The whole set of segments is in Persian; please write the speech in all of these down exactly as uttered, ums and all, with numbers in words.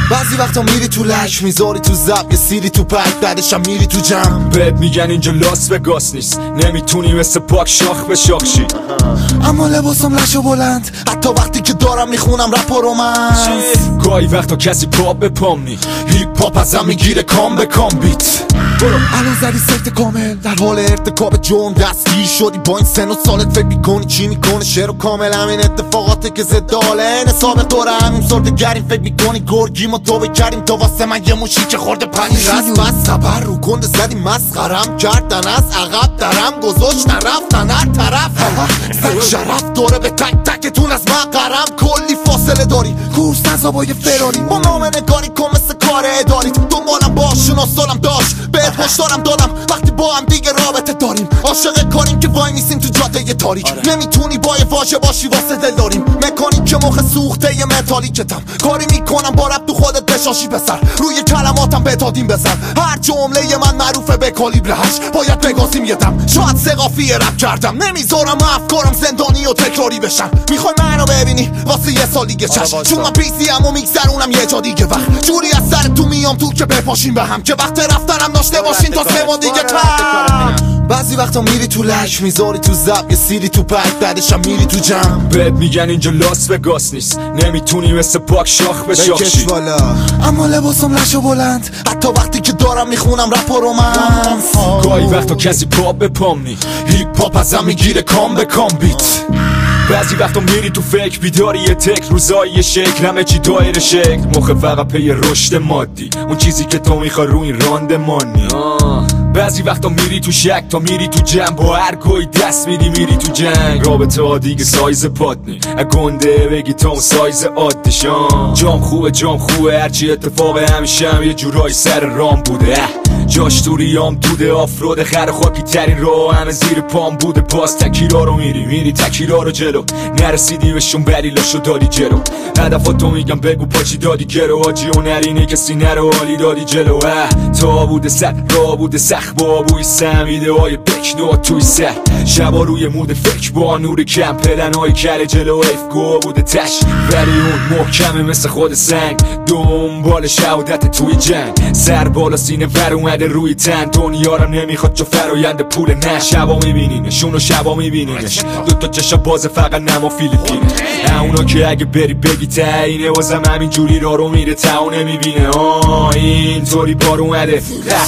بعضی وقتا میری تو لک میذاری تو زب یه سیری تو پک بعدشم میری تو جمع بهت میگن اینجا لاس وگاس نیست نمیتونی مثل پاک شاخ به شاخشی اما لباسم لش و بلند حتی وقتی که دارم میخونم رپ و رومنس گاهی وقتا کسی پا به پام نی هیپ هاپ ازم میگیره کام به کام بیت الان زدی سفت کامل در حال ارتکاب جرم دستگیر شدی با این سن و سالت فکر میکنی چی میکنه شعر و کامل همین اتفاقاته که زد حاله این سابق دوره همین سرده گریم فکر میکنی گرگیم و توبه کردیم تو واسه من یه موشی که خورده پنی رست بس خبر رو گنده زدی مسخرم کردن از عقب درم گذاشتن رفتن هر طرف زد شرف دوره به تک تکتون از مقرم کلی فاصله داری کورس نزابای فراری با نام نگاری کن مثل کار اداری دنبالم باش شناسالم داشت بهت هشدارم دادم وقتی با هم دیگه رابطه داریم عاشق کاریم که وای میسیم تو جاده تاریک آره. نمیتونی با یه واژه باشی واسه دل داریم مکانیک که مخ سوخته یه متالیکتم کاری میکنم با رب تو خودت بشاشی بسر روی کلماتم بتادیم بزن هر جمله من معروفه به کالیبر هشت باید بگازیم یه دم شاید سقافی رپ کردم نمیذارم افکارم زندانی و تکراری بشن میخوای منو ببینی واسه یه سال دیگه چشم چون من پیسی ام و میگذرونم یه جا دیگه وقت جوری از سر تو میام تو که بپاشیم به هم که وقت رفتنم داشته باشین تا سه ماه دیگه کم بعضی وقتا میری تو لک میذاری تو زب یه سیری تو پک بعدشم میری تو جمع بهت میگن اینجا لاس وگاس نیست نمیتونی مثل پاک شاخ به شاخشی اما لباسم لش و بلند حتی وقتی که دارم میخونم رپ و رومنس گاهی وقتا کسی پا به پام نی هیپ هاپ ازم میگیره کام به کام بیت بعضی وقتا میری تو فکر بیداری یه تک روزایی یه شکل همه چی دایر شکل مخ فقط پی رشد مادی اون چیزی که تو میخوای رو این راندمانی بعضی وقتا میری تو شک تا میری تو جمع با هر گوی دست میدی میری تو جنگ رابطه ها دیگه سایز پات نی گنده بگی تا اون سایز عادشان جام خوبه جام خوبه هرچی اتفاق همیشه هم یه جورایی سر رام بوده جاش تو ریام دوده آفرود خر خاکی ترین رو همه زیر پام بوده پاس تکیرا رو میری میری تکیرا رو جلو نرسیدی بهشون بریلاشو دادی جلو هدفاتو میگم بگو پاچی دادی گرو آجی و نرینه کسی نرو حالی دادی جلو تا بوده صد را بوده سخت با بوی سمیده های بکنو توی سه شبا روی مود فکر با نور کم پلن های کل جلو ایف گو بوده تش ولی اون محکمه مثل خود سنگ دنبال شهادت توی جنگ سر بالا سینه ور اومده روی تن دنیا رو نمیخواد چو فراینده پول نه شبا میبینینشون و شبا میبینینش دوتا چشا باز فقط نما فیلیپینه اونا که اگه بری بگی تاینه واسم همین جوری را رو میره تا نمیبینه آه اینطوری بار اومده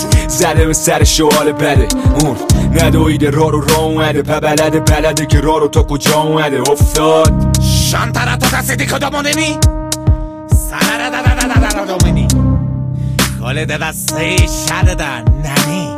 زده به سر شوال بده اون ندویده را رو را اومده پا بلده بلده که را رو تا کجا اومده افتاد شانتارا تو کسی کدا موننی سنره دا دا دا دا دا دومنی کاله دا دسته شده دا ننی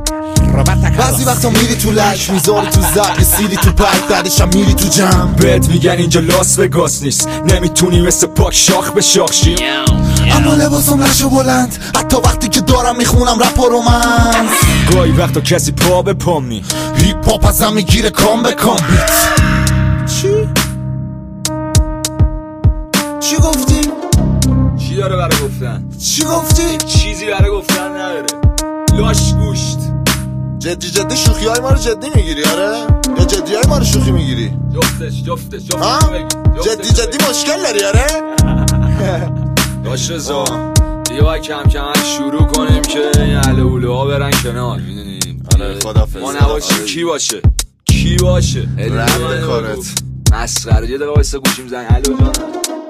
بعضی وقتا میری تو لک میذاری تو زب یه سیری تو پک بعدشم میری تو جمع بهت میگن اینجا لاس وگاس نیست نمیتونی مثل پاک شاخ به شاخشی اما لباسم لش و بلند حتی وقتی که دارم میخونم رپ و رومنس گاهی وقتا کسی پا به پام نی هیپ هاپ ازم میگیره کام به کام بیت چی؟ چی گفتی؟ چی داره برای گفتن؟ چی گفتی؟ چیزی برای گفتن نداره لاش گوشت جدی جدی شوخی های ما رو جدی میگیری آره؟ یا جدی های ما رو شوخی میگیری؟ جفتش جفتش جفتش بگی جدی جدی مشکل داری آره؟ داش رزا دیگه باید کم کم شروع کنیم که این اهل اوله ها برن کنار میدونین آره خدافظ ما نباشیم کی باشه کی باشه رد کارت مسخره یه دقیقه وایسا گوشیم زنگ الو جانم